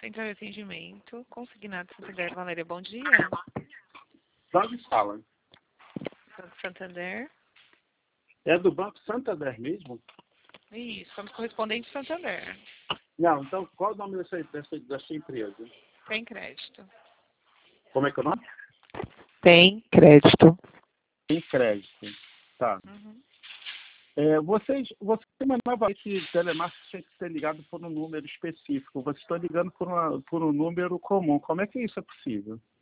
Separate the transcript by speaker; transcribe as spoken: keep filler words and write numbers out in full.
Speaker 1: Central de Atendimento, Consignado Santander. Valéria, bom dia.
Speaker 2: De onde fala?
Speaker 1: Banco Santander.
Speaker 2: É do Banco Santander mesmo?
Speaker 1: Isso, somos correspondentes Santander.
Speaker 2: Não, então qual o nome dessa, dessa, da sua empresa?
Speaker 1: Tem crédito.
Speaker 2: Como é que é o nome?
Speaker 1: Tem crédito.
Speaker 2: Tem crédito. Tá.
Speaker 1: Uhum.
Speaker 2: É, vocês, você mandava esse telemarketing tinha que ser ligado por um número específico. Vocês estão ligando por, uma, por um número comum. Como é que isso é possível?